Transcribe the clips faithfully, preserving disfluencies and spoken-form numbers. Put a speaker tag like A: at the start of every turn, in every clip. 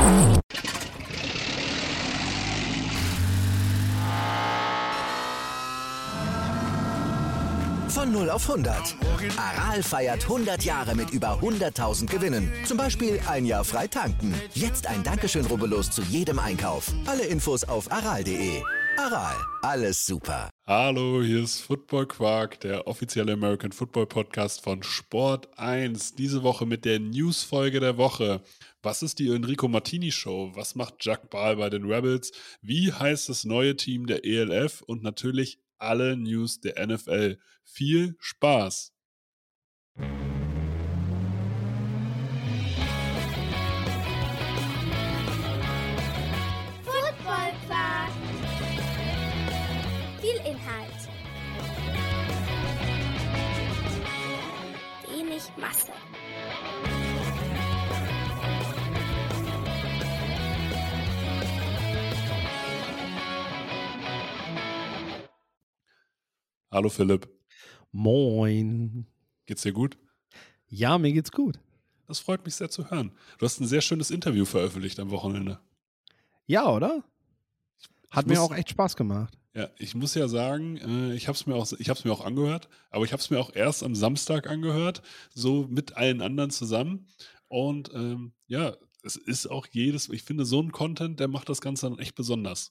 A: Von null auf hundert. Aral feiert hundert Jahre mit über hunderttausend Gewinnen. Zum Beispiel ein Jahr frei tanken. Jetzt ein Dankeschön, rubbellos zu jedem Einkauf. Alle Infos auf aral punkt de. Aral, alles super.
B: Hallo, hier ist Football Quark, der offizielle American Football Podcast von Sport eins. Diese Woche mit der News-Folge der Woche. Was ist die Enrico Martini Show? Was macht Jack Ball bei den Rebels? Wie heißt das neue Team der E L F? Und natürlich alle News der N F L. Viel Spaß!
C: Football Quark. Viel Inhalt. Wenig Masse.
B: Hallo Philipp.
D: Moin.
B: Geht's dir gut?
D: Ja, mir geht's gut.
B: Das freut mich sehr zu hören. Du hast ein sehr schönes Interview veröffentlicht am Wochenende.
D: Ja, oder? Hat
B: Ich
D: mir
B: muss-
D: auch echt Spaß gemacht.
B: Ja, ich muss ja sagen, äh, ich habe es mir auch, ich habe es mir auch angehört, aber ich habe es mir auch erst am Samstag angehört, so mit allen anderen zusammen. Und ähm, ja, es ist auch jedes, ich finde, so ein Content, der macht das Ganze dann echt besonders.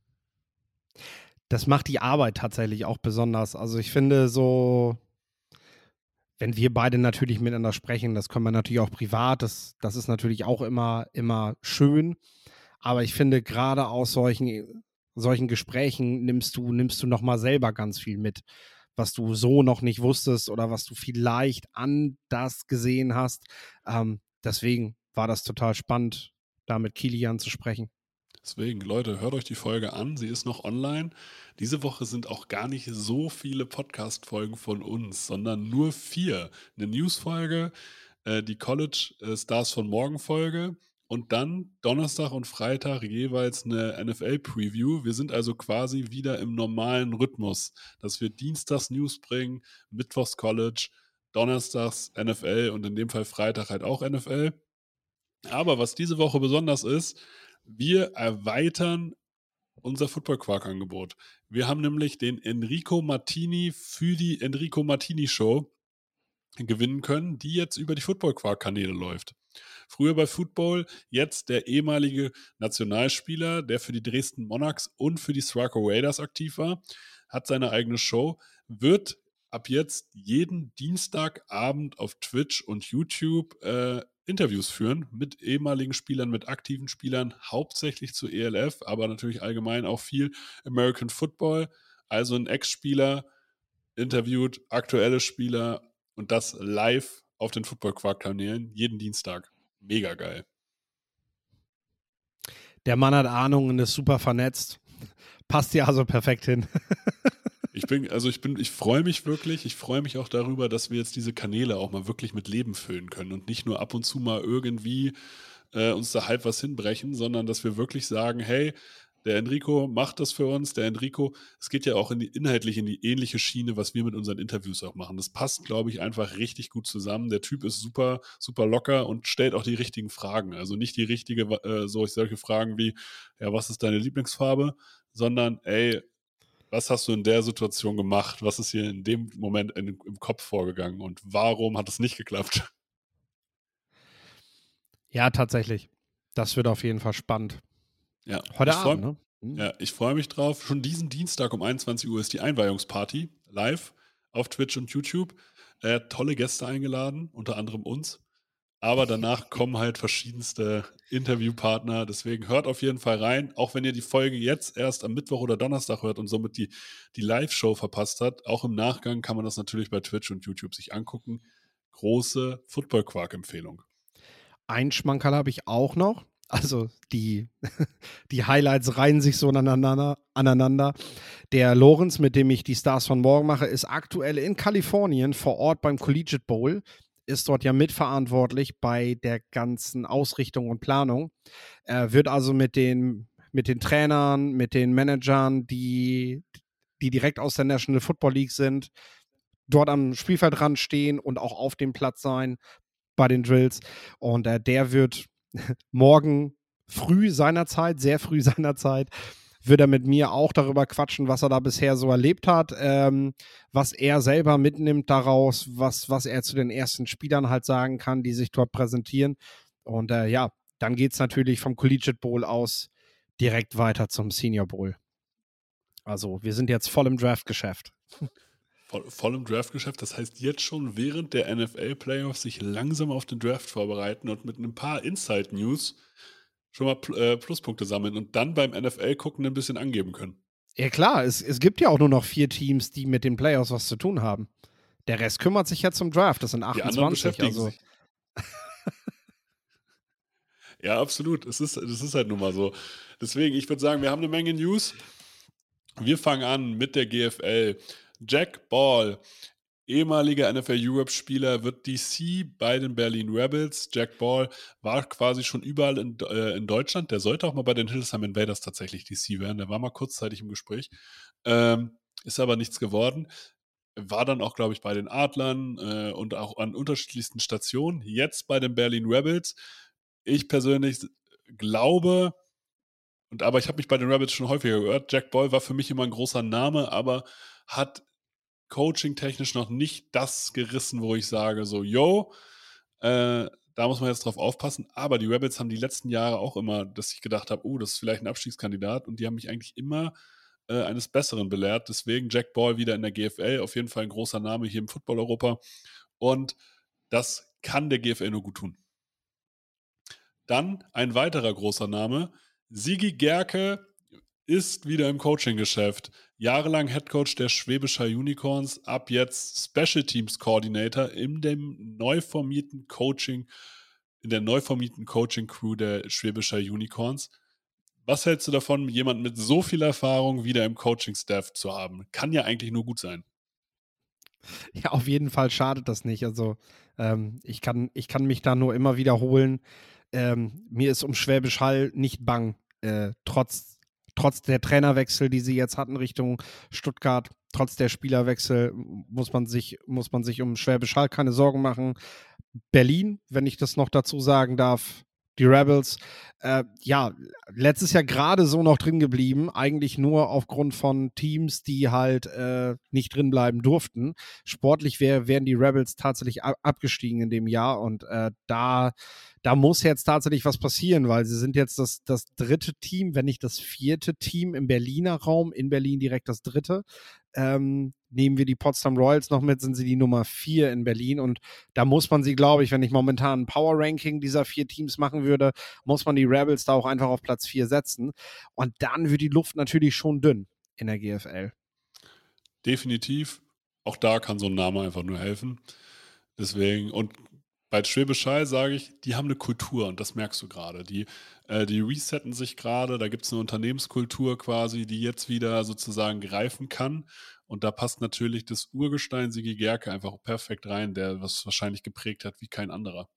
D: Das macht die Arbeit tatsächlich auch besonders. Also ich finde so, wenn wir beide natürlich miteinander sprechen, das können wir natürlich auch privat, das, das ist natürlich auch immer, immer schön. Aber ich finde, gerade aus solchen, solchen Gesprächen nimmst du, nimmst du nochmal selber ganz viel mit, was du so noch nicht wusstest oder was du vielleicht anders gesehen hast. Ähm, deswegen war das total spannend, da mit Kilian zu sprechen.
B: Deswegen, Leute, hört euch die Folge an, sie ist noch online. Diese Woche sind auch gar nicht so viele Podcast-Folgen von uns, sondern nur vier. Eine News-Folge, äh, die College äh, Stars von Morgen-Folge und dann Donnerstag und Freitag jeweils eine N F L-Preview. Wir sind also quasi wieder im normalen Rhythmus, dass wir dienstags News bringen, mittwochs College, donnerstags N F L und in dem Fall Freitag halt auch N F L. Aber was diese Woche besonders ist, wir erweitern unser Football-Quark-Angebot. Wir haben nämlich den Enrico Martini für die Enrico Martini Show gewinnen können, die jetzt über die Football-Quark-Kanäle läuft. Früher bei Football, jetzt der ehemalige Nationalspieler, der für die Dresden Monarchs und für die Swarco Raiders aktiv war, hat seine eigene Show, wird ab jetzt jeden Dienstagabend auf Twitch und YouTube äh, Interviews führen mit ehemaligen Spielern, mit aktiven Spielern, hauptsächlich zur E L F, aber natürlich allgemein auch viel American Football. Also ein Ex-Spieler interviewt aktuelle Spieler und das live auf den Football-Quark-Kanälen jeden Dienstag. Mega geil.
D: Der Mann hat Ahnung und ist super vernetzt. Passt ja also perfekt hin.
B: Ich bin, also ich bin, ich freue mich wirklich, ich freue mich auch darüber, dass wir jetzt diese Kanäle auch mal wirklich mit Leben füllen können und nicht nur ab und zu mal irgendwie äh, uns da halb was hinbrechen, sondern dass wir wirklich sagen, hey, der Enrico macht das für uns, der Enrico, es geht ja auch in die, inhaltlich in die ähnliche Schiene, was wir mit unseren Interviews auch machen. Das passt, glaube ich, einfach richtig gut zusammen. Der Typ ist super, super locker und stellt auch die richtigen Fragen. Also nicht die richtige, äh, so, solche Fragen wie, ja, was ist deine Lieblingsfarbe, sondern, ey, was hast du in der Situation gemacht? Was ist hier in dem Moment in, im Kopf vorgegangen? Und warum hat es nicht geklappt?
D: Ja, tatsächlich. Das wird auf jeden Fall spannend.
B: Ja,
D: Heute
B: ich freu,
D: Abend, ne? Mhm.
B: ja, ich freue mich drauf. Schon diesen Dienstag um einundzwanzig Uhr ist die Einweihungsparty live auf Twitch und YouTube. Äh, tolle Gäste eingeladen, unter anderem uns. Aber danach kommen halt verschiedenste Interviewpartner. Deswegen hört auf jeden Fall rein. Auch wenn ihr die Folge jetzt erst am Mittwoch oder Donnerstag hört und somit die, die Live-Show verpasst habt, auch im Nachgang kann man das natürlich bei Twitch und YouTube sich angucken. Große Football-Quark-Empfehlung.
D: Ein Schmankerl habe ich auch noch. Also die, die Highlights reihen sich so aneinander, aneinander. Der Lorenz, mit dem ich die Stars von morgen mache, ist aktuell in Kalifornien vor Ort beim Collegiate Bowl. Ist dort ja mitverantwortlich bei der ganzen Ausrichtung und Planung. Er wird also mit den, mit den Trainern, mit den Managern, die, die direkt aus der National Football League sind, dort am Spielfeldrand stehen und auch auf dem Platz sein bei den Drills. Und äh, der wird morgen früh seiner Zeit, sehr früh seiner Zeit, wird er mit mir auch darüber quatschen, was er da bisher so erlebt hat, ähm, was er selber mitnimmt daraus, was, was er zu den ersten Spielern halt sagen kann, die sich dort präsentieren. Und äh, ja, dann geht es natürlich vom Collegiate Bowl aus direkt weiter zum Senior Bowl. Also wir sind jetzt voll im Draftgeschäft.
B: Voll, voll im Draftgeschäft, das heißt jetzt schon während der N F L-Playoffs sich langsam auf den Draft vorbereiten und mit ein paar Inside-News schon mal pl- äh, Pluspunkte sammeln und dann beim N F L-Gucken ein bisschen angeben können.
D: Ja klar, es, es gibt ja auch nur noch vier Teams, die mit den Playoffs was zu tun haben. Der Rest kümmert sich jetzt zum Draft, das sind
B: Die anderen
D: achtundzwanzig.
B: beschäftigen
D: Also
B: sich. Ja, absolut. Es ist, das ist halt nun mal so. Deswegen, ich würde sagen, wir haben eine Menge News. Wir fangen an mit der G F L. Jack Ball, ehemaliger N F L Europe-Spieler, wird D C bei den Berlin Rebels. Jack Ball war quasi schon überall in, äh, in Deutschland. Der sollte auch mal bei den Hildesheim Invaders tatsächlich D C werden. Der war mal kurzzeitig im Gespräch. Ähm, ist aber nichts geworden. War dann auch, glaube ich, bei den Adlern äh, und auch an unterschiedlichsten Stationen. Jetzt bei den Berlin Rebels. Ich persönlich glaube, und aber ich habe mich bei den Rebels schon häufiger gehört, Jack Ball war für mich immer ein großer Name, aber hat coaching-technisch noch nicht das gerissen, wo ich sage, so, yo, äh, da muss man jetzt drauf aufpassen. Aber die Rebels haben die letzten Jahre auch immer, dass ich gedacht habe, oh, das ist vielleicht ein Abstiegskandidat. Und die haben mich eigentlich immer äh, eines Besseren belehrt. Deswegen Jack Ball wieder in der G F L. Auf jeden Fall ein großer Name hier im Football-Europa. Und das kann der G F L nur gut tun. Dann ein weiterer großer Name. Sigi Gerke ist wieder im Coaching-Geschäft. Jahrelang Headcoach der Schwäbisch Hall Unicorns, ab jetzt Special Teams Coordinator in dem neu formierten Coaching, in der neu formierten Coaching-Crew der Schwäbisch Hall Unicorns. Was hältst du davon, jemanden mit so viel Erfahrung wieder im Coaching-Staff zu haben? Kann ja eigentlich nur gut sein.
D: Ja, auf jeden Fall schadet das nicht. Also ähm, ich, kann, ich kann mich da nur immer wiederholen. Ähm, mir ist um Schwäbisch Hall nicht bang, äh, trotz, trotz der Trainerwechsel, die sie jetzt hatten Richtung Stuttgart, trotz der Spielerwechsel muss man sich, muss man sich um Schwäbisch Hall keine Sorgen machen. Berlin, wenn ich das noch dazu sagen darf, die Rebels, äh, ja, letztes Jahr gerade so noch drin geblieben, eigentlich nur aufgrund von Teams, die halt äh, nicht drin bleiben durften. Sportlich wär, wären die Rebels tatsächlich ab- abgestiegen in dem Jahr und äh, da, da muss jetzt tatsächlich was passieren, weil sie sind jetzt das, das dritte Team, wenn nicht das vierte Team im Berliner Raum, in Berlin direkt das dritte. Ähm, nehmen wir die Potsdam Royals noch mit, sind sie die Nummer vier in Berlin und da muss man sie, glaube ich, wenn ich momentan ein Power-Ranking dieser vier Teams machen würde, muss man die Rebels da auch einfach auf Platz vier setzen und dann wird die Luft natürlich schon dünn in der G F L.
B: Definitiv. Auch da kann so ein Name einfach nur helfen. Deswegen, und bei Schwäbisch Hall sage ich, die haben eine Kultur und das merkst du gerade. Die, äh, die resetten sich gerade, da gibt es eine Unternehmenskultur quasi, die jetzt wieder sozusagen greifen kann. Und da passt natürlich das Urgestein Sigi Gerke einfach perfekt rein, der was wahrscheinlich geprägt hat wie kein anderer.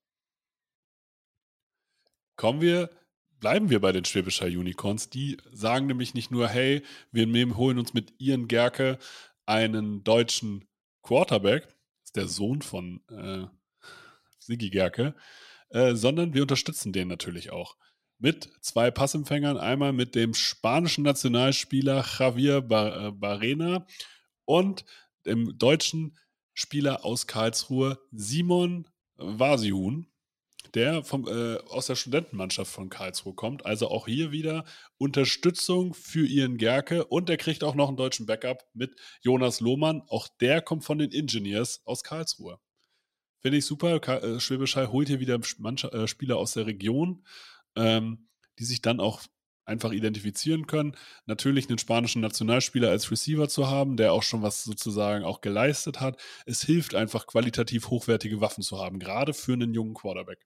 B: Kommen wir, bleiben wir bei den Schwäbisch Hall Unicorns. Die sagen nämlich nicht nur, hey, wir nehmen, holen uns mit Ian Gerke einen deutschen Quarterback, das ist der Sohn von äh, Sigi Gerke, äh, sondern wir unterstützen den natürlich auch. Mit zwei Passempfängern, einmal mit dem spanischen Nationalspieler Javier Bar- äh, Barrena und dem deutschen Spieler aus Karlsruhe Simon Vasihun, der vom, äh, aus der Studentenmannschaft von Karlsruhe kommt. Also auch hier wieder Unterstützung für Ian Gerke und er kriegt auch noch einen deutschen Backup mit Jonas Lohmann. Auch der kommt von den Engineers aus Karlsruhe. Finde ich super. Ka- äh, Schwäbisch Hall holt hier wieder Mannschaft, äh, Spieler aus der Region, ähm, die sich dann auch einfach identifizieren können. Natürlich einen spanischen Nationalspieler als Receiver zu haben, der auch schon was sozusagen auch geleistet hat. Es hilft einfach, qualitativ hochwertige Waffen zu haben, gerade für einen jungen Quarterback.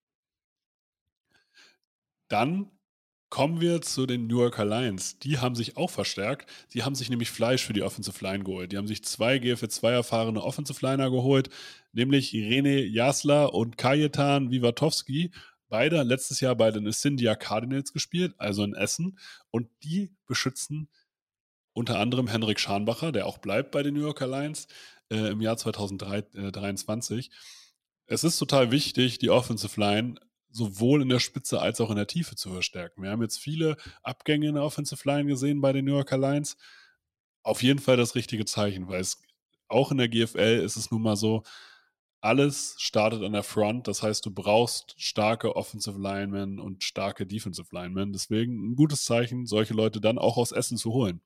B: Dann kommen wir zu den New Yorker Lions. Die haben sich auch verstärkt. Sie haben sich nämlich Fleisch für die Offensive Line geholt. Die haben sich zwei G F L zwei erfahrene Offensive Liner geholt, nämlich René Jasler und Kajetan Wiwatowski. Beide letztes Jahr bei den Scindia Cardinals gespielt, also in Essen. Und die beschützen unter anderem Henrik Scharnbacher, der auch bleibt bei den New Yorker Lions äh, im Jahr zwanzig dreiundzwanzig. Es ist total wichtig, die Offensive Line sowohl in der Spitze als auch in der Tiefe zu verstärken. Wir haben jetzt viele Abgänge in der Offensive Line gesehen bei den New Yorker Lions. Auf jeden Fall das richtige Zeichen, weil es auch in der G F L ist es nun mal so, alles startet an der Front. Das heißt, du brauchst starke Offensive Linemen und starke Defensive Linemen. Deswegen ein gutes Zeichen, solche Leute dann auch aus Essen zu holen.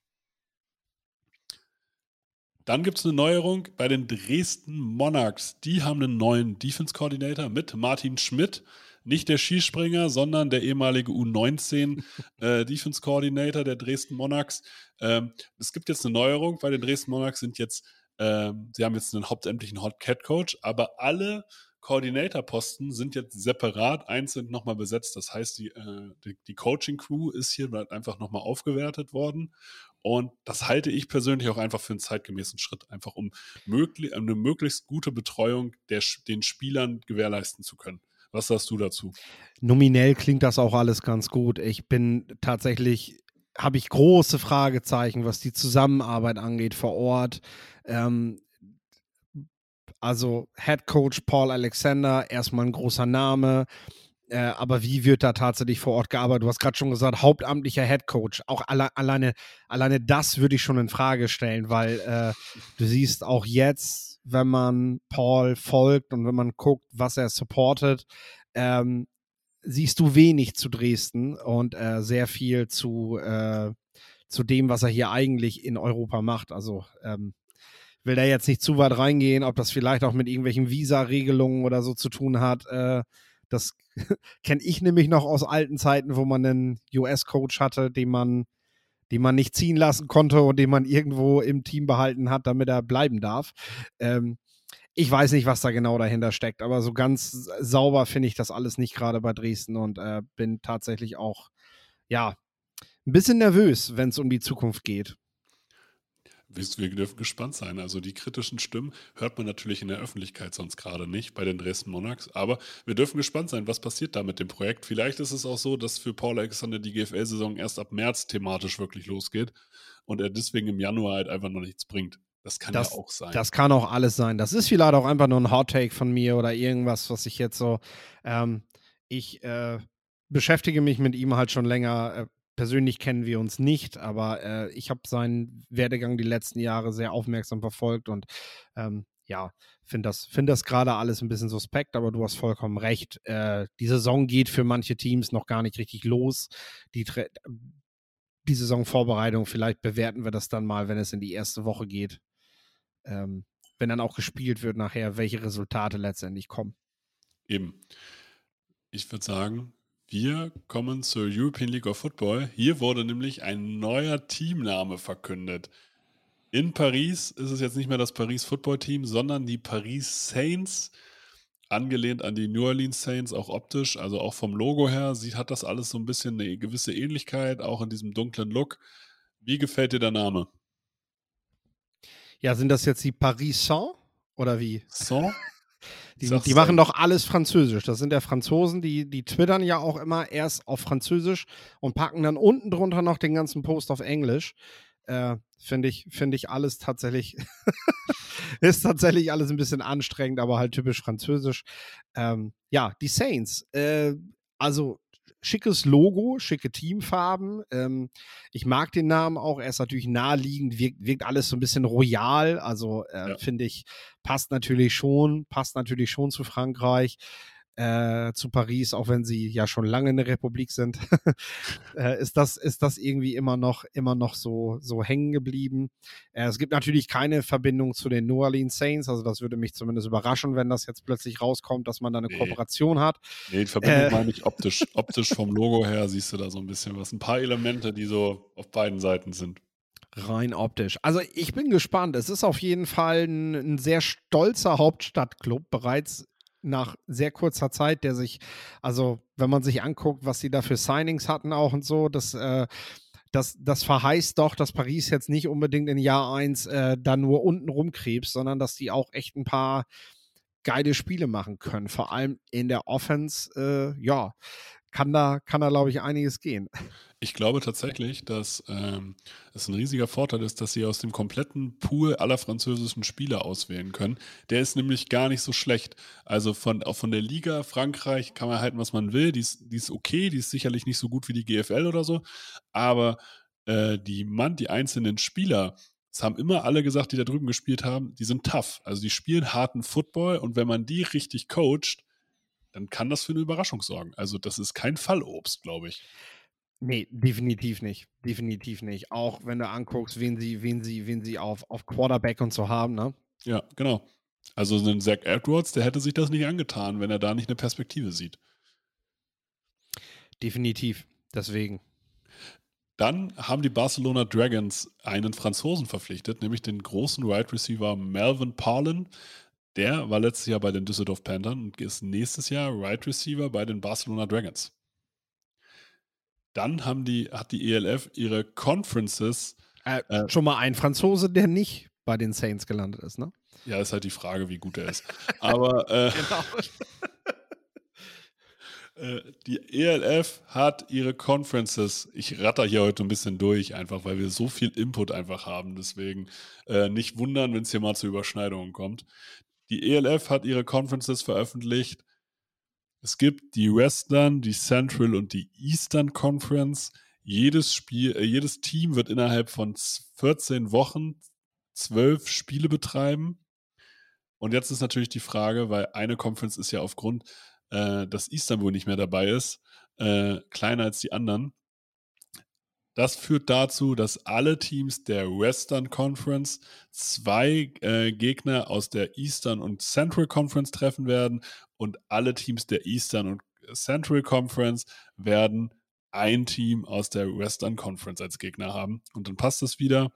B: Dann gibt es eine Neuerung bei den Dresden Monarchs. Die haben einen neuen Defense Coordinator mit Martin Schmidt. Nicht der Skispringer, sondern der ehemalige U neunzehn äh, Defense Coordinator der Dresden Monarchs. Ähm, es gibt jetzt eine Neuerung. Bei den Dresden Monarchs sind jetzt, ähm, sie haben jetzt einen hauptamtlichen Hot Cat Coach, aber alle Coordinator-Posten sind jetzt separat einzeln nochmal besetzt. Das heißt, die, äh, die, die Coaching-Crew ist hier einfach nochmal aufgewertet worden. Und das halte ich persönlich auch einfach für einen zeitgemäßen Schritt, einfach um möglich, eine möglichst gute Betreuung der, den Spielern gewährleisten zu können. Was sagst du dazu?
D: Nominell klingt das auch alles ganz gut. Ich bin tatsächlich, habe ich große Fragezeichen, was die Zusammenarbeit angeht vor Ort. Ähm, also Head Coach Paul Alexander, erstmal ein großer Name. Äh, aber wie wird da tatsächlich vor Ort gearbeitet? Du hast gerade schon gesagt, hauptamtlicher Head Coach. Auch alle, alleine, alleine das würde ich schon in Frage stellen, weil äh, du siehst auch jetzt, wenn man Paul folgt und wenn man guckt, was er supportet, ähm, siehst du wenig zu Dresden und äh, sehr viel zu, äh, zu dem, was er hier eigentlich in Europa macht. Also ähm, will da jetzt nicht zu weit reingehen, ob das vielleicht auch mit irgendwelchen Visa-Regelungen oder so zu tun hat. Äh, das kenne ich nämlich noch aus alten Zeiten, wo man einen U S-Coach hatte, den man, den man nicht ziehen lassen konnte und den man irgendwo im Team behalten hat, damit er bleiben darf. Ähm, ich weiß nicht, was da genau dahinter steckt, aber so ganz sauber finde ich das alles nicht gerade bei Dresden und äh, bin tatsächlich auch, ja, ein bisschen nervös, wenn es um die Zukunft geht.
B: Wir dürfen gespannt sein. Also die kritischen Stimmen hört man natürlich in der Öffentlichkeit sonst gerade nicht bei den Dresden Monarchs. Aber wir dürfen gespannt sein, was passiert da mit dem Projekt. Vielleicht ist es auch so, dass für Paul Alexander die G F L-Saison erst ab März thematisch wirklich losgeht und er deswegen im Januar halt einfach noch nichts bringt. Das kann
D: das,
B: ja auch sein.
D: Das kann auch alles sein. Das ist vielleicht auch einfach nur ein Hot-Take von mir oder irgendwas, was ich jetzt so ähm, ich äh, beschäftige mich mit ihm halt schon länger. Äh, persönlich kennen wir uns nicht, aber äh, ich habe seinen Werdegang die letzten Jahre sehr aufmerksam verfolgt und ähm, ja, finde das, find das gerade alles ein bisschen suspekt, aber du hast vollkommen recht. Äh, die Saison geht für manche Teams noch gar nicht richtig los. Die, die Saisonvorbereitung, vielleicht bewerten wir das dann mal, wenn es in die erste Woche geht. Ähm, wenn dann auch gespielt wird nachher, welche Resultate letztendlich kommen.
B: Eben. Ich würde sagen, wir kommen zur European League of Football. Hier wurde nämlich ein neuer Teamname verkündet. In Paris ist es jetzt nicht mehr das Paris Football Team, sondern die Paris Saints, angelehnt an die New Orleans Saints, auch optisch, also auch vom Logo her, sieht, hat das alles so ein bisschen eine gewisse Ähnlichkeit, auch in diesem dunklen Look. Wie gefällt dir der Name?
D: Ja, sind das jetzt die Paris Saints oder wie?
B: Saint?
D: Die, die machen doch alles Französisch. Das sind ja Franzosen, die, die twittern ja auch immer erst auf Französisch und packen dann unten drunter noch den ganzen Post auf Englisch. Äh, Finde ich, find ich alles tatsächlich, ist tatsächlich alles ein bisschen anstrengend, aber halt typisch französisch. Ähm, ja, die Saints. Äh, also schickes Logo, schicke Teamfarben. Ähm, ich mag den Namen auch. Er ist natürlich naheliegend, wirkt, wirkt alles so ein bisschen royal. Also äh, ja. Finde ich, passt natürlich schon, passt natürlich schon zu Frankreich, äh, zu Paris, auch wenn sie ja schon lange eine Republik sind. äh, ist das, ist das irgendwie immer noch, immer noch so, so hängen geblieben. Äh, es gibt natürlich keine Verbindung zu den New Orleans Saints. Also das würde mich zumindest überraschen, wenn das jetzt plötzlich rauskommt, dass man da eine nee. Kooperation hat.
B: Nee, die Verbindung äh, meine ich optisch. Optisch vom Logo her siehst du da so ein bisschen was. Ein paar Elemente, die so auf beiden Seiten sind.
D: Rein optisch. Also ich bin gespannt. Es ist auf jeden Fall ein, ein sehr stolzer Hauptstadtclub, bereits nach sehr kurzer Zeit, der sich, also wenn man sich anguckt, was sie da für Signings hatten auch und so, das, äh, das, das verheißt doch, dass Paris jetzt nicht unbedingt in Jahr eins äh, da nur unten rumkrebst, sondern dass die auch echt ein paar geile Spiele machen können. Vor allem in der Offense, äh, ja, kann da, kann da glaube ich, einiges gehen.
B: Ich glaube tatsächlich, dass ähm, es ein riesiger Vorteil ist, dass sie aus dem kompletten Pool aller französischen Spieler auswählen können. Der ist nämlich gar nicht so schlecht. Also von, auch von der Liga Frankreich kann man halten, was man will. Die ist, die ist okay, die ist sicherlich nicht so gut wie die G F L oder so. Aber äh, die Mann, die einzelnen Spieler, das haben immer alle gesagt, die da drüben gespielt haben, die sind tough. Also die spielen harten Football und wenn man die richtig coacht, dann kann das für eine Überraschung sorgen. Also das ist kein Fallobst, glaube ich.
D: Nee, definitiv nicht. Definitiv nicht. Auch wenn du anguckst, wen sie, wen sie, wen sie auf, auf Quarterback und so haben, ne?
B: Ja, genau. Also so ein Zach Edwards, der hätte sich das nicht angetan, wenn er da nicht eine Perspektive sieht.
D: Definitiv. Deswegen.
B: Dann haben die Barcelona Dragons einen Franzosen verpflichtet, nämlich den großen Wide Receiver Melvin Paulin. Der war letztes Jahr bei den Düsseldorf Panthern und ist nächstes Jahr Wide Receiver bei den Barcelona Dragons. Dann haben die, hat die E L F ihre Conferences.
D: Äh, äh, schon mal ein Franzose, der nicht bei den Saints gelandet ist, ne?
B: Ja, ist halt die Frage, wie gut er ist. Aber äh,
D: Genau.
B: die E L F hat ihre Conferences, ich ratter hier heute ein bisschen durch, einfach weil wir so viel Input einfach haben, deswegen äh, nicht wundern, wenn es hier mal zu Überschneidungen kommt. Die E L F hat ihre Conferences veröffentlicht. Es gibt die Western, die Central und die Eastern Conference. Jedes Spiel, äh, jedes Team wird innerhalb von vierzehn Wochen zwölf Spiele betreiben. Und jetzt ist natürlich die Frage, weil eine Conference ist ja aufgrund, äh, dass Istanbul nicht mehr dabei ist, äh, kleiner als die anderen. Das führt dazu, dass alle Teams der Western Conference zwei äh, Gegner aus der Eastern und Central Conference treffen werden und alle Teams der Eastern und Central Conference werden ein Team aus der Western Conference als Gegner haben. Und dann passt es wieder.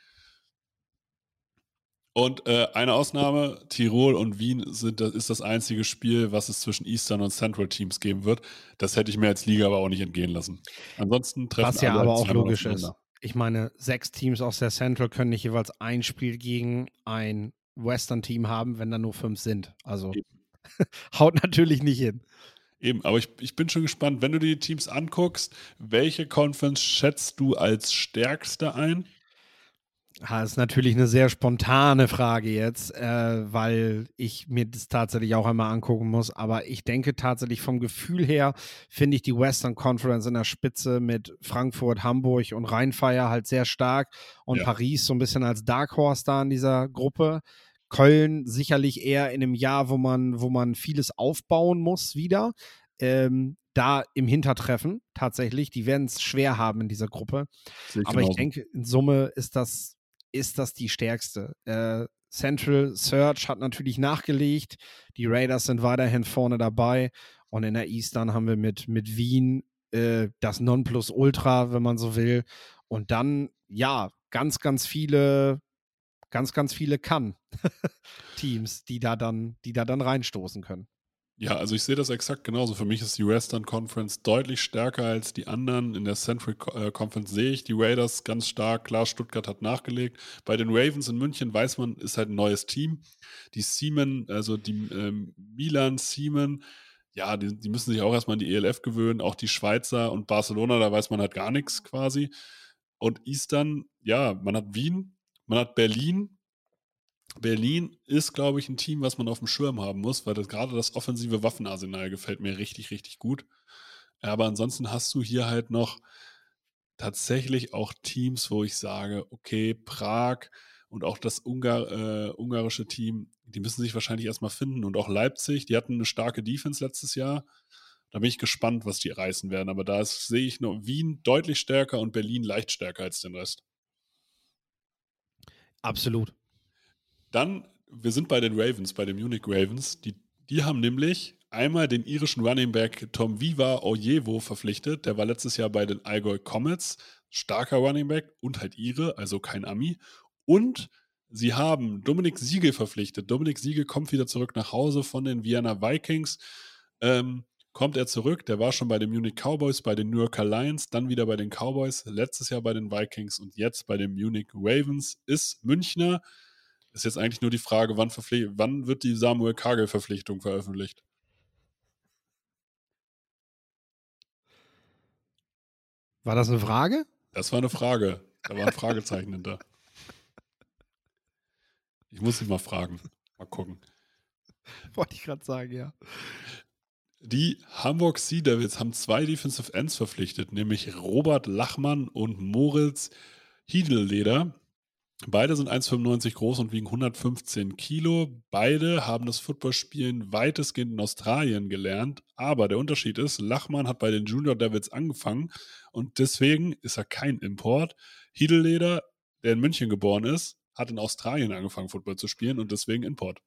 B: Und äh, eine Ausnahme, Tirol und Wien sind, das ist das einzige Spiel, was es zwischen Eastern und Central Teams geben wird. Das hätte ich mir als Liga aber auch nicht entgehen lassen. Ansonsten treffen
D: Was ja
B: alle
D: aber
B: halt
D: auch
B: zweimal
D: logisch ist.
B: aufeinander.
D: Ich meine, sechs Teams aus der Central können nicht jeweils ein Spiel gegen ein Western-Team haben, wenn da nur fünf sind. Also
B: Eben.
D: haut natürlich nicht hin.
B: Eben, aber ich, ich bin schon gespannt, wenn du dir die Teams anguckst, welche Conference schätzt du als stärkste ein?
D: Das ist natürlich eine sehr spontane Frage jetzt, äh, weil ich mir das tatsächlich auch einmal angucken muss. Aber ich denke tatsächlich vom Gefühl her, finde ich die Western Conference in der Spitze mit Frankfurt, Hamburg und Rhein-Fire halt sehr stark. Und
B: Ja.
D: Paris so ein bisschen als Dark Horse da in dieser Gruppe. Köln sicherlich eher in einem Jahr, wo man, wo man vieles aufbauen muss wieder. Ähm, da im Hintertreffen tatsächlich. Die werden es schwer haben in dieser Gruppe.
B: Sehe ich
D: Aber ich
B: genauso.
D: denke, in Summe ist das ist das die stärkste. Äh, Central Search hat natürlich nachgelegt. Die Raiders sind weiterhin vorne dabei. Und in der Eastern haben wir mit, mit Wien äh, das Nonplusultra, wenn man so will. Und dann, ja, ganz, ganz viele, ganz, ganz viele Kann-Teams, die da dann, die da dann reinstoßen können.
B: Ja, also ich sehe das exakt genauso. Für mich ist die Western Conference deutlich stärker als die anderen. In der Central äh, Conference sehe ich die Raiders ganz stark. Klar, Stuttgart hat nachgelegt. Bei den Ravens in München weiß man, ist halt ein neues Team. Die Siemen, also die ähm, Milan, Siemen, ja, die, die müssen sich auch erstmal an die E L F gewöhnen. Auch die Schweizer und Barcelona, da weiß man halt gar nichts quasi. Und Eastern, ja, man hat Wien, man hat Berlin. Berlin ist, glaube ich, ein Team, was man auf dem Schirm haben muss, weil das, gerade das offensive Waffenarsenal gefällt mir richtig, richtig gut. Aber ansonsten hast du hier halt noch tatsächlich auch Teams, wo ich sage, okay, Prag und auch das Ungar, äh, ungarische Team, die müssen sich wahrscheinlich erstmal finden. Und auch Leipzig, die hatten eine starke Defense letztes Jahr. Da bin ich gespannt, was die reißen werden. Aber da ist, sehe ich noch Wien deutlich stärker und Berlin leicht stärker als den Rest.
D: Absolut.
B: Dann, wir sind bei den Ravens, bei den Munich Ravens. Die, die haben nämlich einmal den irischen Running Back Tom Viva Ojewo verpflichtet. Der war letztes Jahr bei den Allgäu Comets. Starker Running Back und halt Ire, also kein Ami. Und sie haben Dominik Siegel verpflichtet. Dominik Siegel kommt wieder zurück nach Hause von den Vienna Vikings. Ähm, kommt er zurück. Der war schon bei den Munich Cowboys, bei den New Yorker Lions, dann wieder bei den Cowboys, letztes Jahr bei den Vikings und jetzt bei den Munich Ravens. Ist Münchner. Ist jetzt eigentlich nur die Frage, wann, verpflicht, wann wird die Samuel Kagel-Verpflichtung veröffentlicht?
D: War das eine Frage?
B: Das war eine Frage. Da war ein Fragezeichen hinter. Ich muss ihn mal fragen. Mal gucken.
D: Wollte ich gerade sagen, ja.
B: Die Hamburg Sea Devils haben zwei Defensive Ends verpflichtet, nämlich Robert Lachmann und Moritz Hiedelleder. Beide sind eins Komma fünfundneunzig groß und wiegen hundertfünfzehn Kilo. Beide haben das Footballspielen weitestgehend in Australien gelernt. Aber der Unterschied ist, Lachmann hat bei den Junior Devils angefangen und deswegen ist er kein Import. Hiedelleder, der in München geboren ist, hat in Australien angefangen, Football zu spielen und deswegen Import.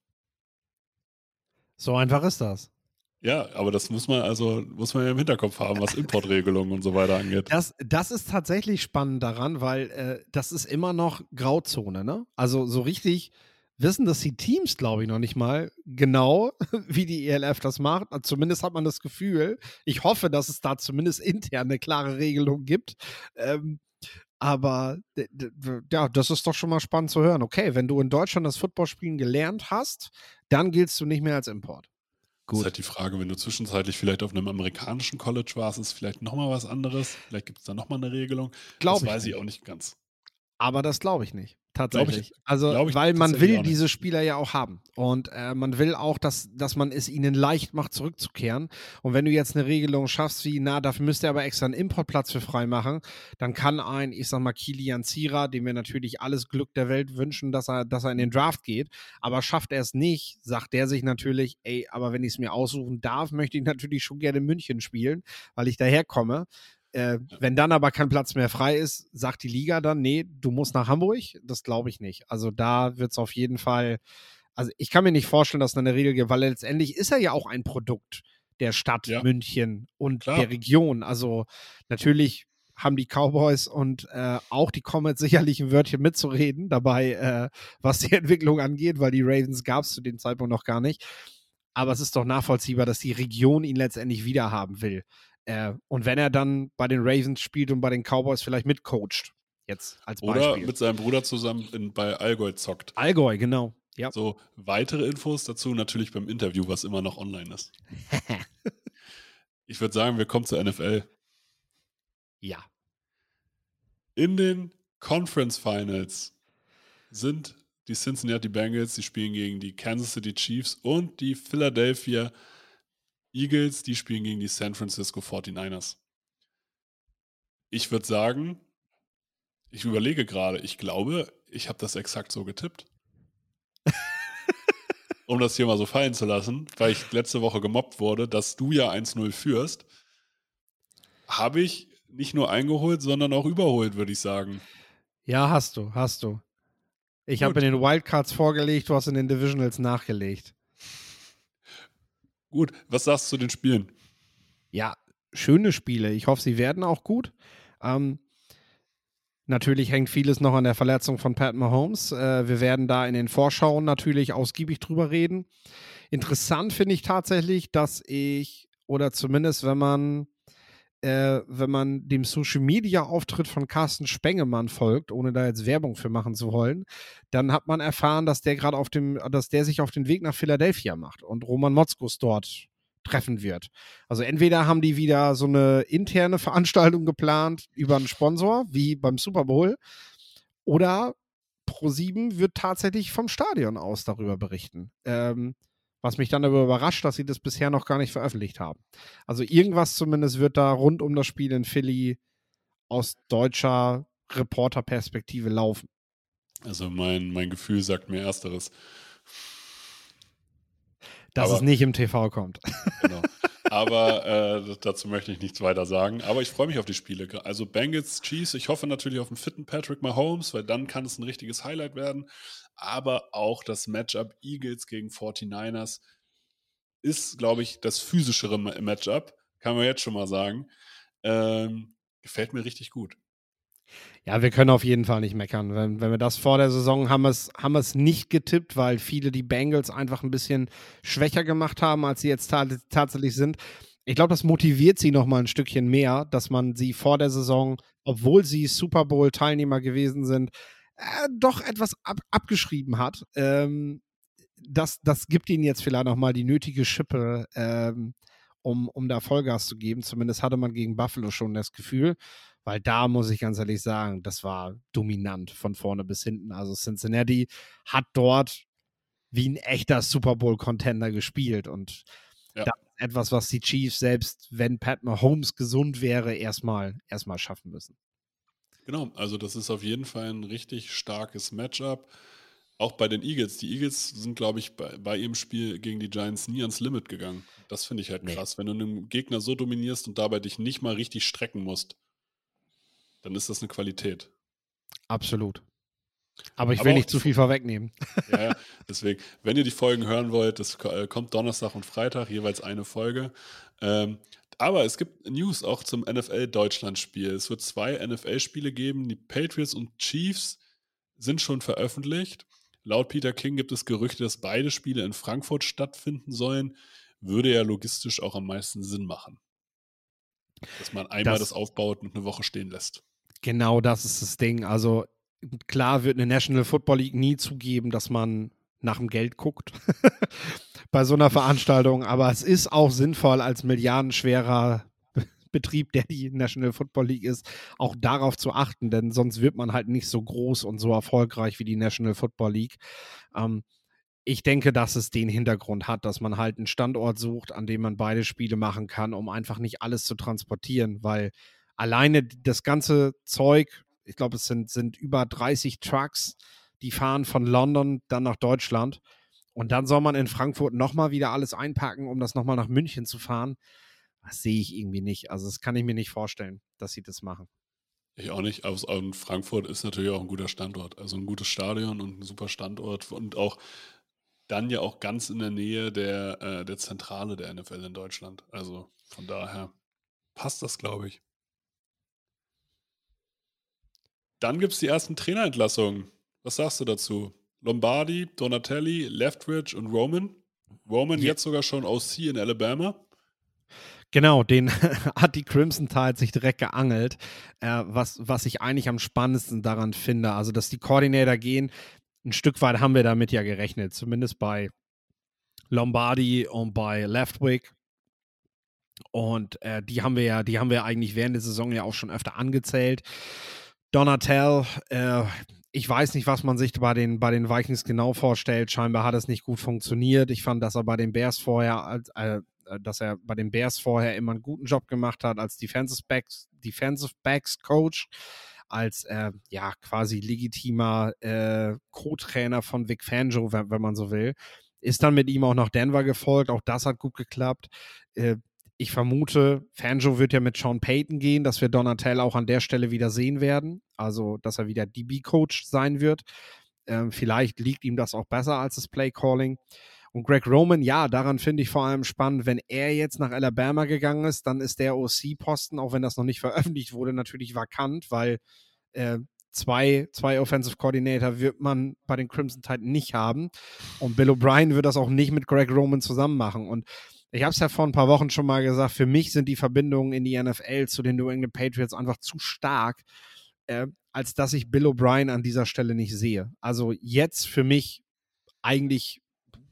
D: So einfach ist das.
B: Ja, aber das muss man also muss man ja im Hinterkopf haben, was Importregelungen und so weiter angeht.
D: Das, das ist tatsächlich spannend daran, weil äh, das ist immer noch Grauzone, ne? Also so richtig wissen das die Teams, glaube ich, noch nicht mal genau, wie die E L F das macht. Zumindest hat man das Gefühl. Ich hoffe, dass es da zumindest intern eine klare Regelung gibt. Ähm, aber d- d- ja, das ist doch schon mal spannend zu hören. Okay, wenn du in Deutschland das Footballspielen gelernt hast, dann giltst du nicht mehr als Import.
B: Das ist halt die Frage, wenn du zwischenzeitlich vielleicht auf einem amerikanischen College warst, ist vielleicht nochmal was anderes. Vielleicht gibt es da nochmal eine Regelung.
D: Glaub
B: das
D: ich
B: weiß ich
D: nicht.
B: auch nicht ganz.
D: Aber das glaube ich nicht. Tatsächlich.
B: Glaub ich-
D: also,
B: glaub ich
D: weil man
B: tatsächlich
D: will
B: auch nicht.
D: diese Spieler ja auch haben. Und äh, man will auch, dass, dass man es ihnen leicht macht, zurückzukehren. Und wenn du jetzt eine Regelung schaffst, wie, na, dafür müsst ihr aber extra einen Importplatz für frei machen, dann kann ein, ich sag mal, Kilian Zierer, dem wir natürlich alles Glück der Welt wünschen, dass er, dass er in den Draft geht. Aber schafft er es nicht, sagt der sich natürlich, ey, aber wenn ich es mir aussuchen darf, möchte ich natürlich schon gerne in München spielen, weil ich daherkomme. Äh, wenn dann aber kein Platz mehr frei ist, sagt die Liga dann, nee, du musst nach Hamburg. Das glaube ich nicht. Also da wird es auf jeden Fall, also ich kann mir nicht vorstellen, dass es eine Regel gibt, weil letztendlich ist er ja auch ein Produkt der Stadt
B: Ja.
D: München und
B: Klar.
D: der Region. Also natürlich haben die Cowboys und äh, auch die Comets sicherlich ein Wörtchen mitzureden dabei, äh, was die Entwicklung angeht, weil die Ravens gab es zu dem Zeitpunkt noch gar nicht. Aber es ist doch nachvollziehbar, dass die Region ihn letztendlich wiederhaben will. Äh, und wenn er dann bei den Ravens spielt und bei den Cowboys vielleicht mitcoacht, jetzt als
B: Oder
D: Beispiel.
B: mit seinem Bruder zusammen in, bei Allgäu zockt.
D: Allgäu, genau. Ja.
B: So, weitere Infos dazu natürlich beim Interview, was immer noch online ist. Ich würde sagen, wir kommen zur N F L.
D: Ja.
B: In den Conference Finals sind die Cincinnati Bengals, die spielen gegen die Kansas City Chiefs und die Philadelphia Eagles, die spielen gegen die San Francisco forty-niners. Ich würde sagen, ich überlege gerade, ich glaube, ich habe das exakt so getippt. Um das hier mal so fallen zu lassen, weil ich letzte Woche gemobbt wurde, dass du ja eins null führst, habe ich nicht nur eingeholt, sondern auch überholt, würde ich sagen.
D: Ja, hast du, hast du. Ich
B: Gut.
D: habe in den Wildcards vorgelegt, du hast in den Divisionals nachgelegt.
B: Gut, was sagst du zu den Spielen?
D: Ja, schöne Spiele. Ich hoffe, sie werden auch gut. Ähm, natürlich hängt vieles noch an der Verletzung von Pat Mahomes. Äh, wir werden da in den Vorschauen natürlich ausgiebig drüber reden. Interessant finde ich tatsächlich, dass ich, oder zumindest wenn man, äh, wenn man dem Social-Media-Auftritt von Carsten Spengemann folgt, ohne da jetzt Werbung für machen zu wollen, dann hat man erfahren, dass der gerade auf dem, dass der sich auf den Weg nach Philadelphia macht und Roman Motzkus dort treffen wird. Also entweder haben die wieder so eine interne Veranstaltung geplant über einen Sponsor, wie beim Super Bowl, oder ProSieben wird tatsächlich vom Stadion aus darüber berichten. Ähm, was mich dann aber überrascht, dass sie das bisher noch gar nicht veröffentlicht haben. Also irgendwas zumindest wird da rund um das Spiel in Philly aus deutscher Reporterperspektive laufen.
B: Also mein, mein Gefühl sagt mir Ersteres.
D: Dass
B: Aber-
D: es nicht im T V kommt.
B: Genau. Aber äh, dazu möchte ich nichts weiter sagen. Aber ich freue mich auf die Spiele. Also Bengals, Chiefs, ich hoffe natürlich auf einen fitten Patrick Mahomes, weil dann kann es ein richtiges Highlight werden. Aber auch das Matchup Eagles gegen forty-niners ist, glaube ich, das physischere Ma- Matchup. Kann man jetzt schon mal sagen. Ähm, gefällt mir richtig gut.
D: Ja, wir können auf jeden Fall nicht meckern. Wenn, wenn wir das vor der Saison haben, wir es haben wir es nicht getippt, weil viele die Bengals einfach ein bisschen schwächer gemacht haben, als sie jetzt ta- tatsächlich sind. Ich glaube, das motiviert sie noch mal ein Stückchen mehr, dass man sie vor der Saison, obwohl sie Super Bowl-Teilnehmer gewesen sind, äh, doch etwas ab, abgeschrieben hat. Ähm, das, das gibt ihnen jetzt vielleicht noch mal die nötige Schippe, ähm, um, um da Vollgas zu geben. Zumindest hatte man gegen Buffalo schon das Gefühl, weil da muss ich ganz ehrlich sagen, das war dominant von vorne bis hinten. Also Cincinnati hat dort wie ein echter Super Bowl-Contender gespielt und
B: Ja.
D: das ist etwas, was die Chiefs, selbst wenn Pat Mahomes gesund wäre, erstmal erstmal schaffen müssen.
B: Genau, also das ist auf jeden Fall ein richtig starkes Matchup. Auch bei den Eagles. Die Eagles sind, glaube ich, bei, bei ihrem Spiel gegen die Giants nie ans Limit gegangen. Das finde ich halt
D: Nee.
B: krass. Wenn du einen Gegner so dominierst und dabei dich nicht mal richtig strecken musst, dann ist das eine Qualität.
D: Absolut. Aber ich
B: Aber
D: will
B: auch
D: nicht
B: die
D: zu viel vorwegnehmen.
B: Ja, ja, deswegen, wenn ihr die Folgen hören wollt, das ko- äh, kommt Donnerstag und Freitag, jeweils eine Folge. Ähm, aber es gibt News auch zum N F L-Deutschland-Spiel. Es wird zwei N F L-Spiele geben. Die Patriots und Chiefs sind schon veröffentlicht. Laut Peter King gibt es Gerüchte, dass beide Spiele in Frankfurt stattfinden sollen. Würde ja logistisch auch am meisten Sinn machen. Dass man einmal
D: Das-
B: das aufbaut und eine Woche stehen lässt.
D: Genau das ist das Ding. Also klar wird eine National Football League nie zugeben, dass man nach dem Geld guckt bei so einer Veranstaltung, aber es ist auch sinnvoll als milliardenschwerer Betrieb, der die National Football League ist, auch darauf zu achten, denn sonst wird man halt nicht so groß und so erfolgreich wie die National Football League. Ähm, ich denke, dass es den Hintergrund hat, dass man halt einen Standort sucht, an dem man beide Spiele machen kann, um einfach nicht alles zu transportieren, weil alleine das ganze Zeug, ich glaube, es sind, sind über dreißig Trucks, die fahren von London dann nach Deutschland und dann soll man in Frankfurt nochmal wieder alles einpacken, um das nochmal nach München zu fahren. Das sehe ich irgendwie nicht. Also das kann ich mir nicht vorstellen, dass sie das machen.
B: Ich auch nicht. Aus, und Frankfurt ist natürlich auch ein guter Standort. Also ein gutes Stadion und ein super Standort. Und auch dann ja auch ganz in der Nähe der, äh, der Zentrale der N F L in Deutschland. Also von daher passt das, glaube ich. Dann gibt es die ersten Trainerentlassungen. Was sagst du dazu? Lombardi, Donatelli, Leftwich und Roman. Roman
D: Ja.
B: jetzt sogar schon O C in Alabama.
D: Genau, den hat die Crimson Tide sich direkt geangelt, äh, was, was ich eigentlich am spannendsten daran finde. Also, dass die Coordinator gehen, ein Stück weit haben wir damit ja gerechnet, zumindest bei Lombardi und bei Leftwich. Und äh, die haben wir ja, die haben wir eigentlich während der Saison ja auch schon öfter angezählt. Donatel, äh, ich weiß nicht, was man sich bei den, bei den Vikings genau vorstellt. Scheinbar hat es nicht gut funktioniert. Ich fand, dass er bei den Bears vorher, als, äh, dass er bei den Bears vorher immer einen guten Job gemacht hat als Defensive Backs, Defensive Backs Coach, als äh, ja quasi legitimer äh, Co-Trainer von Vic Fangio, wenn, wenn man so will. Ist dann mit ihm auch nach Denver gefolgt. Auch das hat gut geklappt. Äh, Ich vermute, Fangio wird ja mit Sean Payton gehen, dass wir Donatel auch an der Stelle wieder sehen werden. Also, dass er wieder D B-Coach sein wird. Ähm, vielleicht liegt ihm das auch besser als das Play-Calling. Und Greg Roman, ja, daran finde ich vor allem spannend, wenn er jetzt nach Alabama gegangen ist, dann ist der O C-Posten, auch wenn das noch nicht veröffentlicht wurde, natürlich vakant, weil äh, zwei, zwei Offensive Coordinator wird man bei den Crimson Tide nicht haben. Und Bill O'Brien wird das auch nicht mit Greg Roman zusammen machen. Und ich habe es ja vor ein paar Wochen schon mal gesagt, für mich sind die Verbindungen in die N F L zu den New England Patriots einfach zu stark, äh, als dass ich Bill O'Brien an dieser Stelle nicht sehe. Also jetzt für mich eigentlich,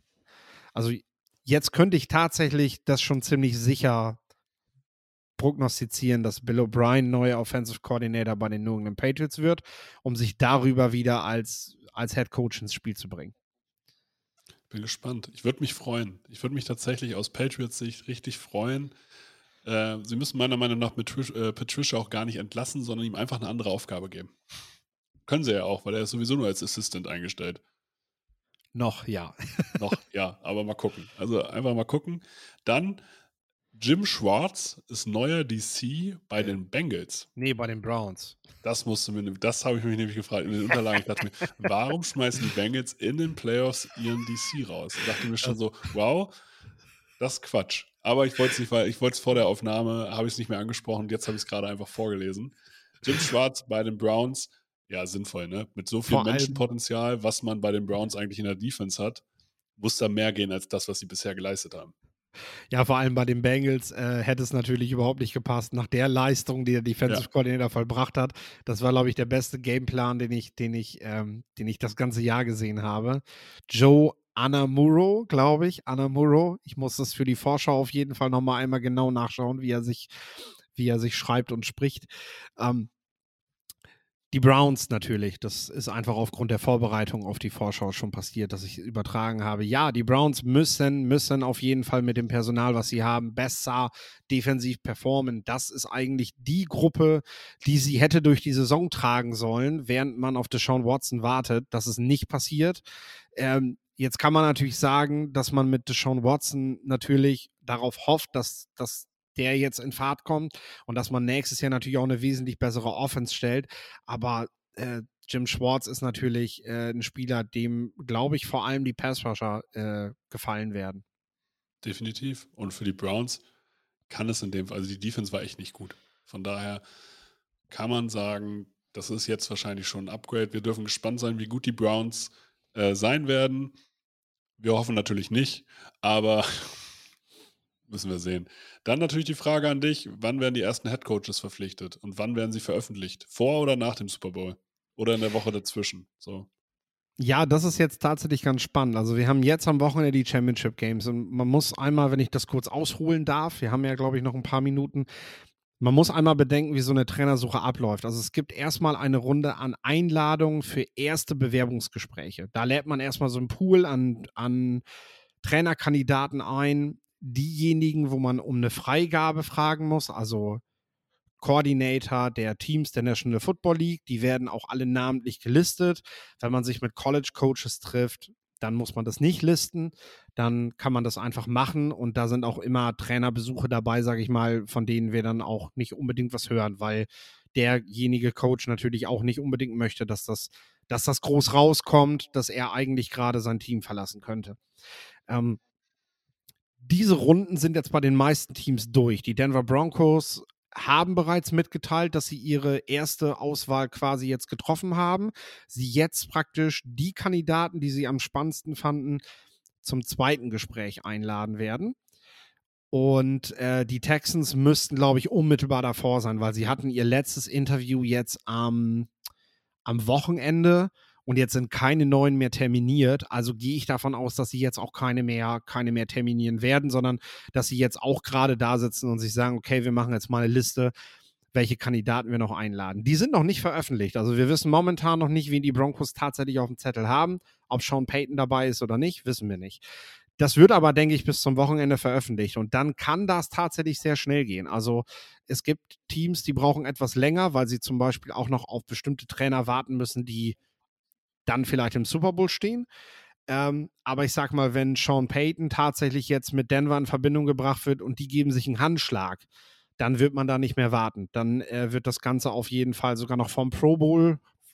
D: also jetzt könnte ich tatsächlich das schon ziemlich sicher prognostizieren, dass Bill O'Brien neuer Offensive Coordinator bei den New England Patriots wird, um sich darüber wieder als, als Head Coach ins Spiel zu bringen.
B: Bin gespannt. Ich würde mich freuen. Ich würde mich tatsächlich aus Patriots-Sicht richtig freuen. Äh, sie müssen meiner Meinung nach mit Trish, äh, Patricia auch gar nicht entlassen, sondern ihm einfach eine andere Aufgabe geben. Können sie ja auch, weil er ist sowieso nur als Assistant eingestellt.
D: Noch, ja.
B: Noch, ja, aber mal gucken. Also einfach mal gucken. Dann Jim Schwartz ist neuer D C bei den Bengals.
D: Nee, bei den Browns.
B: Das musste mir, das habe ich mich nämlich gefragt in den Unterlagen. Ich dachte mir, warum schmeißen die Bengals in den Playoffs ihren D C raus? Ich dachte mir schon so, wow, das ist Quatsch. Aber ich wollte es nicht, weil ich wollte es vor der Aufnahme, habe ich es nicht mehr angesprochen und jetzt habe ich es gerade einfach vorgelesen. Jim Schwartz bei den Browns, ja, sinnvoll, ne? Mit so viel
D: Vor allem-
B: Menschenpotenzial, was man bei den Browns eigentlich in der Defense hat, muss da mehr gehen als das, was sie bisher geleistet haben.
D: Ja, vor allem bei den Bengals äh, hätte es natürlich überhaupt nicht gepasst. Nach der Leistung, die der Defensive
B: Ja.
D: Coordinator vollbracht hat, das war, glaube ich, der beste Gameplan, den ich, den ich, ähm, den ich das ganze Jahr gesehen habe. Joe Anamuro, glaube ich. Anamuro. Ich muss das für die Vorschau auf jeden Fall nochmal einmal genau nachschauen, wie er sich, wie er sich schreibt und spricht. Ähm, Die Browns natürlich, das ist einfach aufgrund der Vorbereitung auf die Vorschau schon passiert, dass ich übertragen habe. Ja, die Browns müssen, müssen auf jeden Fall mit dem Personal, was sie haben, besser defensiv performen. Das ist eigentlich die Gruppe, die sie hätte durch die Saison tragen sollen, während man auf Deshaun Watson wartet. Das ist nicht passiert. Ähm, jetzt kann man natürlich sagen, dass man mit Deshaun Watson natürlich darauf hofft, dass das der jetzt in Fahrt kommt und dass man nächstes Jahr natürlich auch eine wesentlich bessere Offense stellt. Aber äh, Jim Schwartz ist natürlich äh, ein Spieler, dem, glaube ich, vor allem die Pass-Rusher äh, gefallen werden.
B: Definitiv. Und für die Browns kann es in dem Fall, also die Defense war echt nicht gut. Von daher kann man sagen, das ist jetzt wahrscheinlich schon ein Upgrade. Wir dürfen gespannt sein, wie gut die Browns äh, sein werden. Wir hoffen natürlich nicht, aber müssen wir sehen. Dann natürlich die Frage an dich, wann werden die ersten Headcoaches verpflichtet und wann werden sie veröffentlicht? Vor oder nach dem Super Bowl? Oder in der Woche dazwischen? So.
D: Ja, das ist jetzt tatsächlich ganz spannend. Also wir haben jetzt am Wochenende die Championship Games und man muss einmal, wenn ich das kurz ausholen darf, wir haben ja, glaube ich, noch ein paar Minuten, man muss einmal bedenken, wie so eine Trainersuche abläuft. Also es gibt erstmal eine Runde an Einladungen für erste Bewerbungsgespräche. Da lädt man erstmal so einen Pool an, an Trainerkandidaten ein, diejenigen, wo man um eine Freigabe fragen muss, also Coordinator der Teams der National Football League, die werden auch alle namentlich gelistet. Wenn man sich mit College Coaches trifft, dann muss man das nicht listen, dann kann man das einfach machen und da sind auch immer Trainerbesuche dabei, sage ich mal, von denen wir dann auch nicht unbedingt was hören, weil derjenige Coach natürlich auch nicht unbedingt möchte, dass das, dass das groß rauskommt, dass er eigentlich gerade sein Team verlassen könnte. Ähm, Diese Runden sind jetzt bei den meisten Teams durch. Die Denver Broncos haben bereits mitgeteilt, dass sie ihre erste Auswahl quasi jetzt getroffen haben. Sie jetzt praktisch die Kandidaten, die sie am spannendsten fanden, zum zweiten Gespräch einladen werden. Und äh, die Texans müssten, glaube ich, unmittelbar davor sein, weil sie hatten ihr letztes Interview jetzt am, am Wochenende. Und jetzt sind keine neuen mehr terminiert. Also gehe ich davon aus, dass sie jetzt auch keine mehr, keine mehr terminieren werden, sondern dass sie jetzt auch gerade da sitzen und sich sagen, okay, wir machen jetzt mal eine Liste, welche Kandidaten wir noch einladen. Die sind noch nicht veröffentlicht. Also wir wissen momentan noch nicht, wen die Broncos tatsächlich auf dem Zettel haben. Ob Sean Payton dabei ist oder nicht, wissen wir nicht. Das wird aber, denke ich, bis zum Wochenende veröffentlicht. Und dann kann das tatsächlich sehr schnell gehen. Also es gibt Teams, die brauchen etwas länger, weil sie zum Beispiel auch noch auf bestimmte Trainer warten müssen, die dann vielleicht im Super Bowl stehen. Ähm, aber ich sag mal, wenn Sean Payton tatsächlich jetzt mit Denver in Verbindung gebracht wird und die geben sich einen Handschlag, dann wird man da nicht mehr warten. Dann äh, wird das Ganze auf jeden Fall sogar noch vom Pro Bowl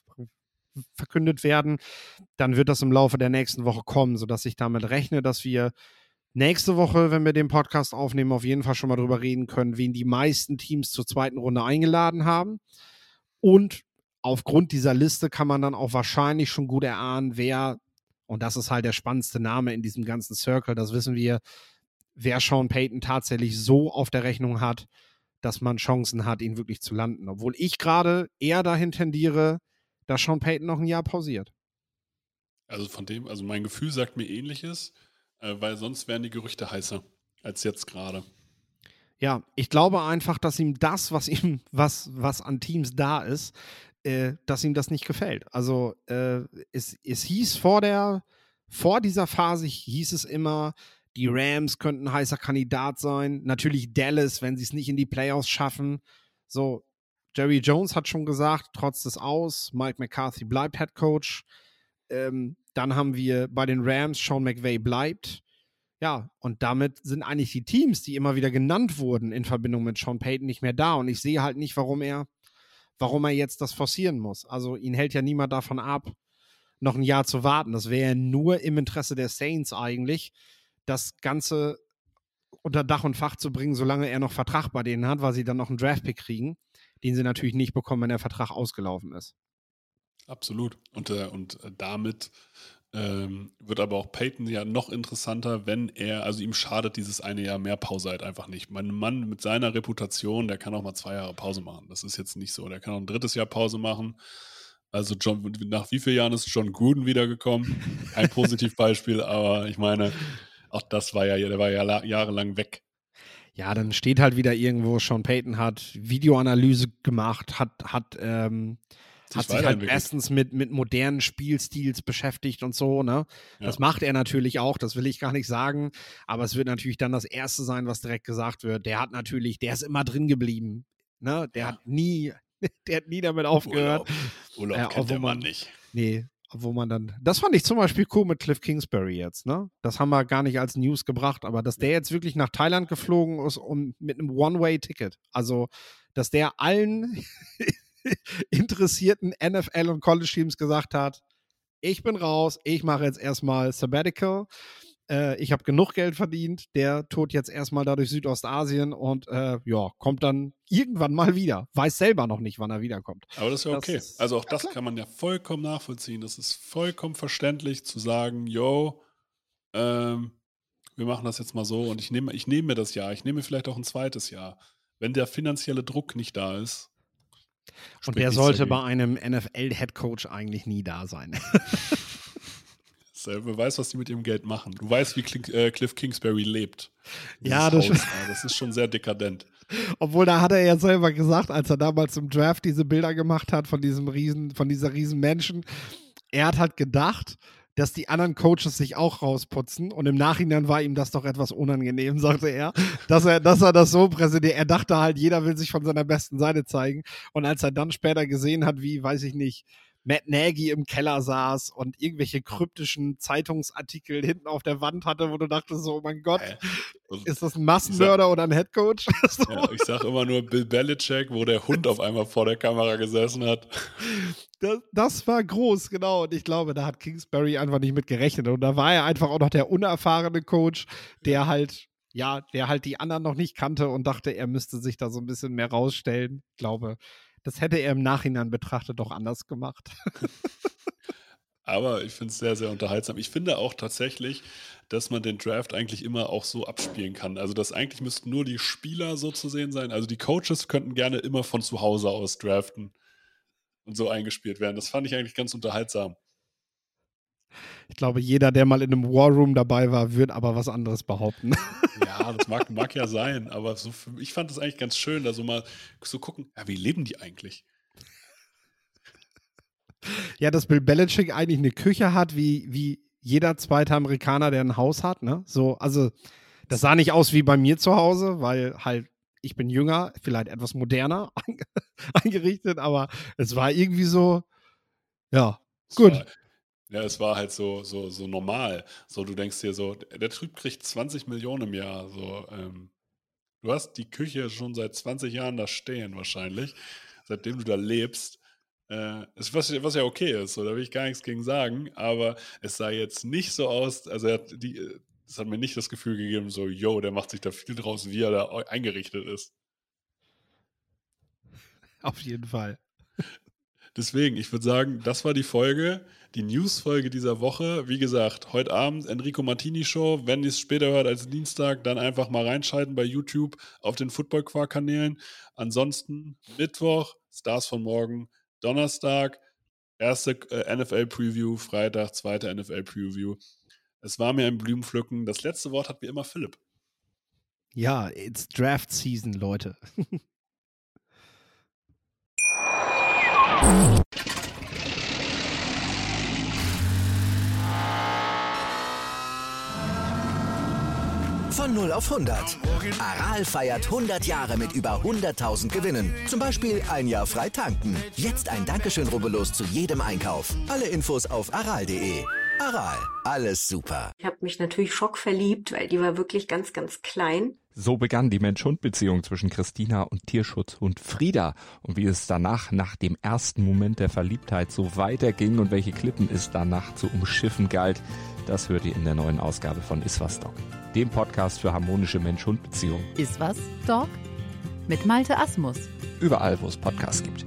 D: verkündet werden. Dann wird das im Laufe der nächsten Woche kommen, sodass ich damit rechne, dass wir nächste Woche, wenn wir den Podcast aufnehmen, auf jeden Fall schon mal drüber reden können, wen die meisten Teams zur zweiten Runde eingeladen haben. Und aufgrund dieser Liste kann man dann auch wahrscheinlich schon gut erahnen, wer, und das ist halt der spannendste Name in diesem ganzen Circle, das wissen wir, wer Sean Payton tatsächlich so auf der Rechnung hat, dass man Chancen hat, ihn wirklich zu landen. Obwohl ich gerade eher dahin tendiere, dass Sean Payton noch ein Jahr pausiert.
B: Also von dem, also mein Gefühl sagt mir Ähnliches, äh, weil sonst wären die Gerüchte heißer als jetzt gerade.
D: Ja, ich glaube einfach, dass ihm das, was ihm, was, was an Teams da ist, äh, dass ihm das nicht gefällt. Also äh, es, es hieß vor der, vor dieser Phase hieß es immer, die Rams könnten ein heißer Kandidat sein. Natürlich Dallas, wenn sie es nicht in die Playoffs schaffen. So, Jerry Jones hat schon gesagt, trotz des Aus, Mike McCarthy bleibt Head Coach. Ähm, dann haben wir bei den Rams, Sean McVay bleibt. Ja, und damit sind eigentlich die Teams, die immer wieder genannt wurden in Verbindung mit Sean Payton, nicht mehr da. Und ich sehe halt nicht, warum er, warum er jetzt das forcieren muss. Also ihn hält ja niemand davon ab, noch ein Jahr zu warten. Das wäre nur im Interesse der Saints eigentlich, das Ganze unter Dach und Fach zu bringen, solange er noch Vertrag bei denen hat, weil sie dann noch einen Draftpick kriegen, den sie natürlich nicht bekommen, wenn der Vertrag ausgelaufen ist.
B: Absolut. Und, äh, und damit ähm, wird aber auch Payton ja noch interessanter, wenn er, also ihm schadet dieses eine Jahr mehr Pause halt einfach nicht. Mein Mann mit seiner Reputation, der kann auch mal zwei Jahre Pause machen. Das ist jetzt nicht so. Der kann auch ein drittes Jahr Pause machen. Also John, nach wie vielen Jahren ist John Gruden wiedergekommen? Ein Positivbeispiel, aber ich meine, auch das war ja, der war ja la- jahrelang weg.
D: Ja, dann steht halt wieder irgendwo, Sean Payton hat Videoanalyse gemacht, hat, hat, ähm,
B: Sich
D: hat sich halt
B: weiterentwickelt.
D: erstens mit, mit modernen Spielstils beschäftigt und so, ne?
B: Ja.
D: Das macht er natürlich auch, das will ich gar nicht sagen, aber es wird natürlich dann das Erste sein, was direkt gesagt wird. Der hat natürlich, der ist immer drin geblieben, ne? Der
B: Ja.
D: hat nie, der hat nie damit aufgehört.
B: Urlaub, Urlaub
D: Ja,
B: kennt
D: obwohl
B: der Mann
D: man-
B: nicht.
D: Nee, wo man dann, das fand ich zum Beispiel cool mit Cliff Kingsbury jetzt, ne? Das haben wir gar nicht als News gebracht, aber dass der jetzt wirklich nach Thailand geflogen ist um, mit einem One-Way-Ticket. Also, dass der allen interessierten N F L und College-Teams gesagt hat, ich bin raus, ich mache jetzt erstmal Sabbatical, äh, ich habe genug Geld verdient, der tourt jetzt erstmal da durch Südostasien und äh, ja, kommt dann irgendwann mal wieder. Weiß selber noch nicht, wann er wiederkommt.
B: Aber das ist ja
D: Das
B: okay.
D: ist-
B: Also auch
D: ja,
B: das
D: klar.
B: kann man ja vollkommen nachvollziehen. Das ist vollkommen verständlich zu sagen, yo, ähm, wir machen das jetzt mal so und ich nehme, ich nehme mir das Jahr, ich nehme vielleicht auch ein zweites Jahr. Wenn der finanzielle Druck nicht da ist.
D: Und
B: spricht
D: der
B: nichts
D: sollte
B: dagegen.
D: bei einem N F L-Headcoach eigentlich nie da sein.
B: Wer weiß, was die mit ihrem Geld machen. Du weißt, wie Cliff, äh, Cliff Kingsbury lebt.
D: Ja,
B: Dieses
D: das-
B: Haus da. Das ist schon sehr dekadent.
D: Obwohl, da hat er ja selber gesagt, als er damals im Draft diese Bilder gemacht hat von diesem riesen, von dieser riesen Menschen, er hat halt gedacht, dass die anderen Coaches sich auch rausputzen und im Nachhinein war ihm das doch etwas unangenehm, sagte er, dass er, dass er das so präsentiert. Er dachte halt, jeder will sich von seiner besten Seite zeigen und als er dann später gesehen hat, wie, weiß ich nicht, Matt Nagy im Keller saß und irgendwelche kryptischen Zeitungsartikel hinten auf der Wand hatte, wo du dachtest so, oh mein Gott,
B: Äh, also,
D: ist das ein Massenmörder oder ein Headcoach? So.
B: ja, ich sage immer nur Bill Belichick, wo der Hund auf einmal vor der Kamera gesessen hat.
D: Das, das war groß, genau. Und ich glaube, da hat Kingsbury einfach nicht mit gerechnet. Und da war er einfach auch noch der unerfahrene Coach, der halt, ja, der halt die anderen noch nicht kannte und dachte, er müsste sich da so ein bisschen mehr rausstellen. Ich glaube, das hätte er im Nachhinein betrachtet doch anders gemacht.
B: Aber ich finde es sehr, sehr unterhaltsam. Ich finde auch tatsächlich, dass man den Draft eigentlich immer auch so abspielen kann. Also, dass eigentlich müssten nur die Spieler so zu sehen sein. Also, die Coaches könnten gerne immer von zu Hause aus draften und so eingespielt werden. Das fand ich eigentlich ganz unterhaltsam.
D: Ich glaube, jeder, der mal in einem War Room dabei war, wird aber was anderes behaupten.
B: Ja, das mag, mag ja sein, aber so für, ich fand das eigentlich ganz schön, da so mal zu gucken, ja, wie leben die eigentlich?
D: Ja, dass Bill Belichick eigentlich eine Küche hat, wie, wie jeder zweite Amerikaner, der ein Haus hat, ne? So, also, das sah nicht aus wie bei mir zu Hause, weil halt, ich bin jünger, vielleicht etwas moderner eingerichtet, aber es war irgendwie so, ja,
B: Es
D: gut.
B: War, ja, es war halt so, so, so normal. So, du denkst dir so, der Typ kriegt zwanzig Millionen im Jahr. So, ähm, du hast die Küche schon seit zwanzig Jahren da stehen wahrscheinlich, seitdem du da lebst. Äh, ist, was, was ja okay ist, so, da will ich gar nichts gegen sagen, aber es sah jetzt nicht so aus, also er hat die, es hat mir nicht das Gefühl gegeben, so, yo, der macht sich da viel draus, wie er da eingerichtet ist.
D: Auf jeden Fall.
B: Deswegen, ich würde sagen, das war die Folge, die News-Folge dieser Woche. Wie gesagt, heute Abend Enrico Martini Show. Wenn ihr es später hört als Dienstag, dann einfach mal reinschalten bei YouTube auf den Football-Quark-Kanälen. Ansonsten Mittwoch, Stars von morgen, Donnerstag, erste äh, N F L-Preview, Freitag, zweite N F L-Preview. Es war mir ein Blumenpflücken. Das letzte Wort hat wie immer Philipp.
D: Ja, it's Draft Season, Leute.
A: Von null auf hundert. Aral feiert hundert Jahre mit über hunderttausend Gewinnen. Zum Beispiel ein Jahr frei tanken. Jetzt ein Dankeschön, rubbellos zu jedem Einkauf. Alle Infos auf aral punkt de. Aral, alles super.
E: Ich habe mich natürlich schockverliebt, weil die war wirklich ganz, ganz klein.
F: So begann die Mensch-Hund-Beziehung zwischen Christina und Tierschutzhund Frieda. Und wie es danach, nach dem ersten Moment der Verliebtheit, so weiterging und welche Klippen es danach zu umschiffen galt, das hört ihr in der neuen Ausgabe von Iswas Dog, dem Podcast für harmonische Mensch-Hund-Beziehungen.
G: Iswas Dog mit Malte Asmus.
F: Überall, wo es Podcasts gibt.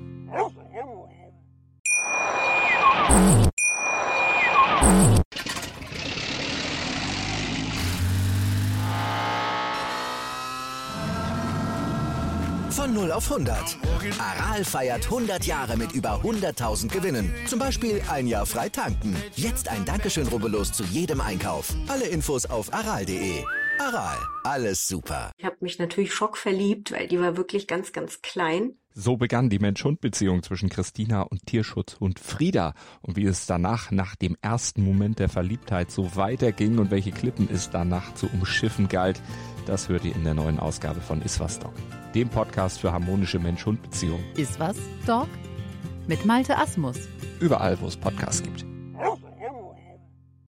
A: Von null auf auf hundert. Aral feiert hundert Jahre mit über hunderttausend Gewinnen. Zum Beispiel ein Jahr frei tanken. Jetzt ein Dankeschön, rubbellos zu jedem Einkauf. Alle Infos auf aral punkt de. Aral, alles super.
E: Ich habe mich natürlich schockverliebt, weil die war wirklich ganz, ganz klein.
F: So begann die Mensch-Hund-Beziehung zwischen Christina und Tierschutzhund Frieda. Und wie es danach, nach dem ersten Moment der Verliebtheit, so weiterging und welche Klippen es danach zu umschiffen galt, das hört ihr in der neuen Ausgabe von Iswas Dog, dem Podcast für harmonische Mensch-Hund-Beziehungen.
G: Iswas Dog mit Malte Asmus.
F: Überall, wo es Podcasts gibt.